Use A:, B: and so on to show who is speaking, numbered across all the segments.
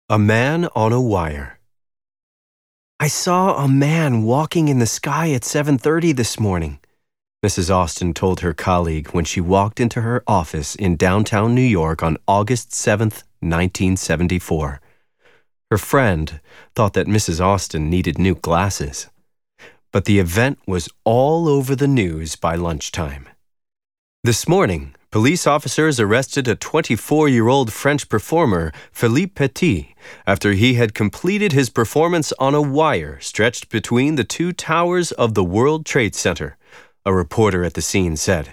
A: A Man on a Wire. I saw a man walking in the sky at 7:30 this morning, Mrs. Austin told her colleague when she walked into her office in downtown New York on August 7th, 1974. Her friend thought that Mrs. Austin needed new glasses. But the event was all over the news by lunchtime. This morning, police officers arrested a 24-year-old French performer, Philippe Petit, after he had completed his performance on a wire stretched between the two towers of the World Trade Center, a reporter at the scene said.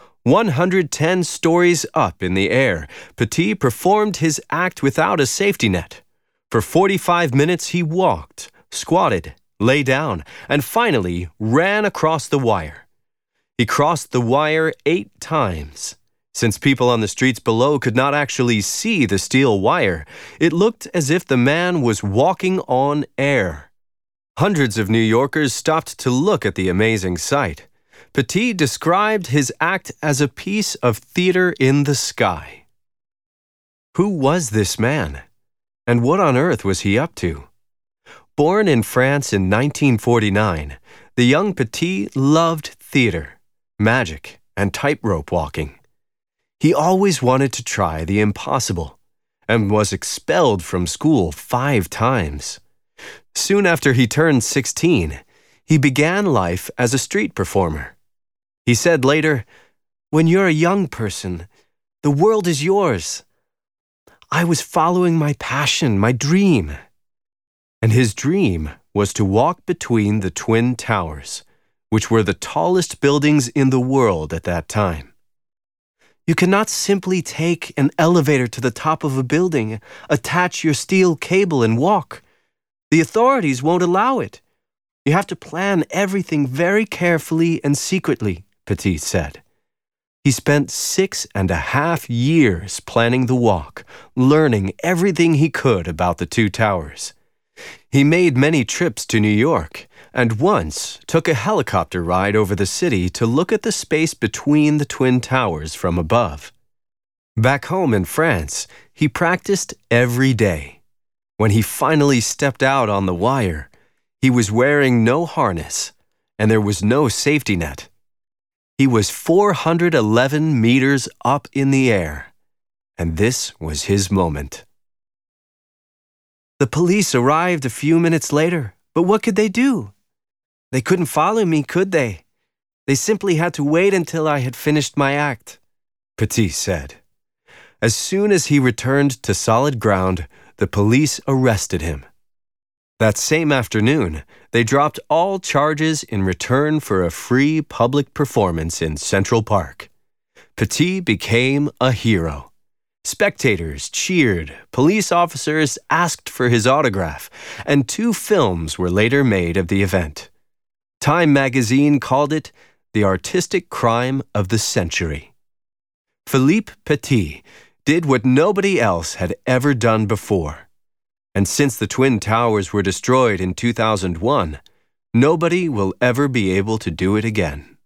A: 110 stories up in the air, Petit performed his act without a safety net. For 45 minutes he walked, squatted, lay down, and finally ran across the wire. He crossed the wire 8 times. Since people on the streets below could not actually see the steel wire, it looked as if the man was walking on air. Hundreds of New Yorkers stopped to look at the amazing sight. Petit described his act as a piece of theater in the sky. Who was this man? And what on earth was he up to? Born in France in 1949, the young Petit loved theater, magic, and tightrope walking. He always wanted to try the impossible and was expelled from school 5 times. Soon after he turned 16, he began life as a street performer. He said later, "When you're a young person, the world is yours. I was following my passion, my dream." And his dream was to walk between the Twin Towers, which were the tallest buildings in the world at that time. You cannot simply take an elevator to the top of a building, attach your steel cable, and walk. The authorities won't allow it. You have to plan everything very carefully and secretly, Petit said. He spent 6.5 years planning the walk, learning everything he could about the two towers. He made many trips to New York, and once took a helicopter ride over the city to look at the space between the Twin Towers from above. Back home in France, he practiced every day. When he finally stepped out on the wire, he was wearing no harness, and there was no safety net. He was 411 meters up in the air, and this was his moment. The police arrived a few minutes later, but what could they do? They couldn't follow me, could they? They simply had to wait until I had finished my act, Petit said. As soon as he returned to solid ground, the police arrested him. That same afternoon, they dropped all charges in return for a free public performance in Central Park. Petit became a hero. Spectators cheered, police officers asked for his autograph, and 2 films were later made of the event. Time magazine called it the artistic crime of the century. Philippe Petit did what nobody else had ever done before. And since the Twin Towers were destroyed in 2001, nobody will ever be able to do it again.